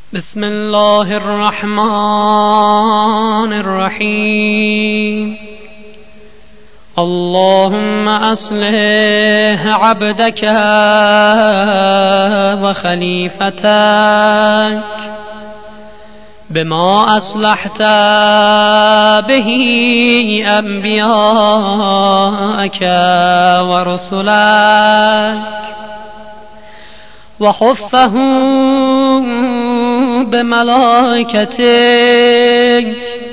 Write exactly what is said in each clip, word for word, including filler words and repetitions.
بسم الله الرحمن الرحيم. اللهم أصلح عبدك وخليفتك بما أصلحت به أنبياءك ورسلك وحفه بملائكتك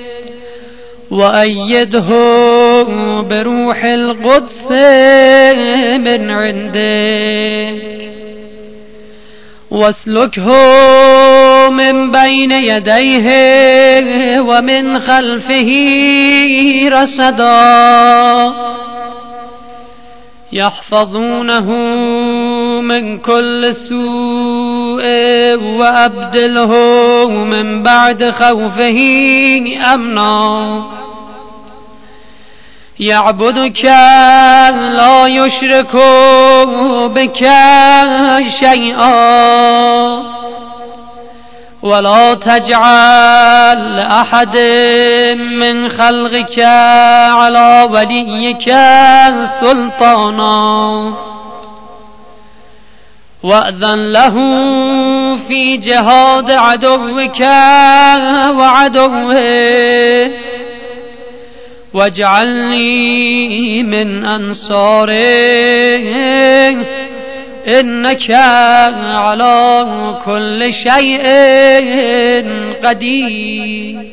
وأيده بروح القدس من عندك واسلكه من بين يديه ومن خلفه رصدا يحفظونه من كل سوء وأبدله من بعد خوفه أمنا يعبدك لا يشرك بك شيئا ولا تجعل أحد من خلقك على وليك سلطانا وأذن له في جهاد عدوك وعدوه واجعلني من أنصاره إنك على كل شيء قدير.